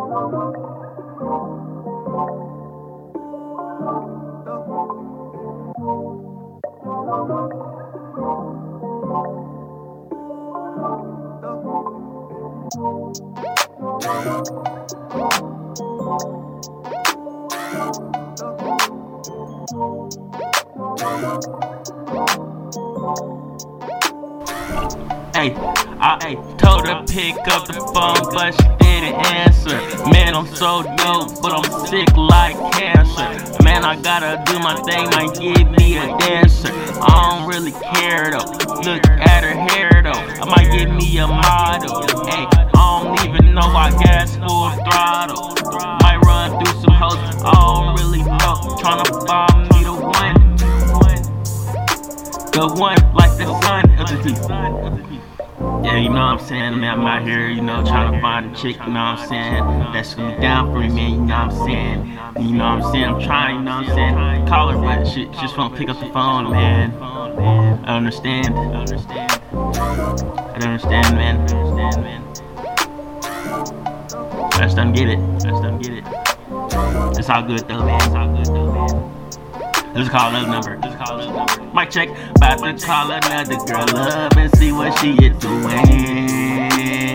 Hey, I told her pick up the phone, but she didn't answer. Man, I'm so dope, but I'm sick like cancer. Man, I gotta do my thing, might give me a dancer. I don't really care though, look at her hair though. I might give me a model. Hey, I don't even know I gas full throttle. Might run through some hoes, I don't really know. Tryna find me the one like the sun of the deep. Yeah, you know what I'm saying, man, I'm out here, you know, trying to find a chick, you know what I'm saying, that's gonna be down for me, man, you know what I'm saying, you know what I'm saying, I'm trying, you know what I'm saying, call her, but she just won't pick up the phone, man. I understand, man. I just don't get it, it's all good though, man, Let's call another number. Mic check. About to call another girl up and see what she is doing.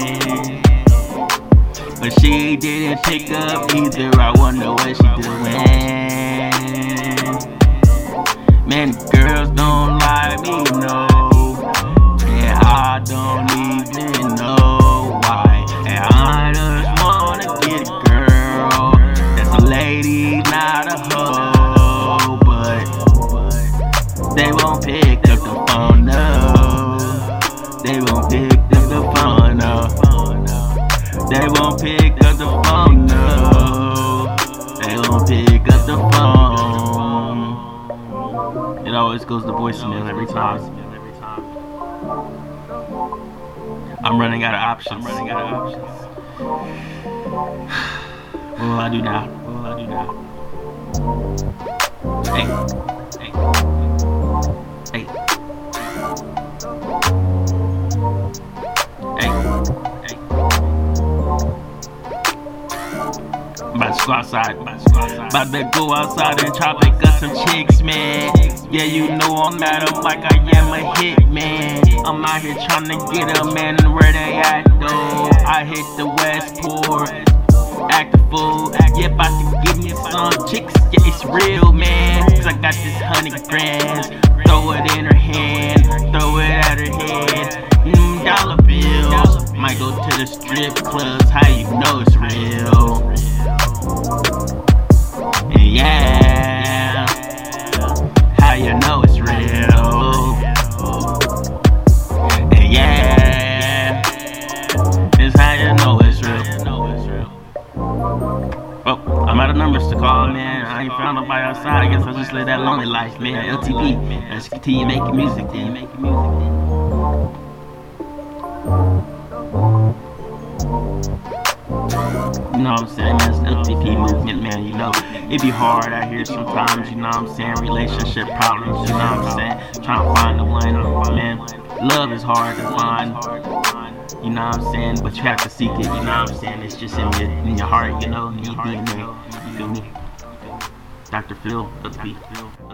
But she didn't pick up either. I wonder what she doing. Man, girls don't like me, no. And I don't even know why. And I just wanna get a girl that's a lady, not a hoe. They won't pick up the phone, no. They won't pick up the phone, no. They won't pick up the phone, no. They won't pick up the phone. It always goes to voicemail every time. I'm running out of options. What will I do now? Hey. About to go outside. About to go outside and try to pick up some chicks, man. Yeah, you know I'm at 'em like I am a hit, man. I'm out here trying to get 'em, man, and where they at, though. I hit the Westport, act a fool. Yeah, about to give me some chicks. Yeah, it's real, man. Cause I got this 100 grand. Throw it in her hand, throw it at her head. Dollar bills. Might go to the strip clubs. How you know it's real? And yeah, how you know it's real? And yeah, this how you know it's real. Oh, I'm out of numbers to call, man. I ain't found nobody outside. I guess I'll just live that lonely life, man. LTP. Let's continue making music, You know what I'm saying, man, it's the LTP movement, man, you know. It be hard out here sometimes, you know what I'm saying, relationship problems, you know what I'm saying, trying to find the one, man. Love is hard to find, you know what I'm saying, but you have to seek it, you know what I'm saying, it's just in your heart, you know, me being there, you feel me? Dr. Phil, LTP.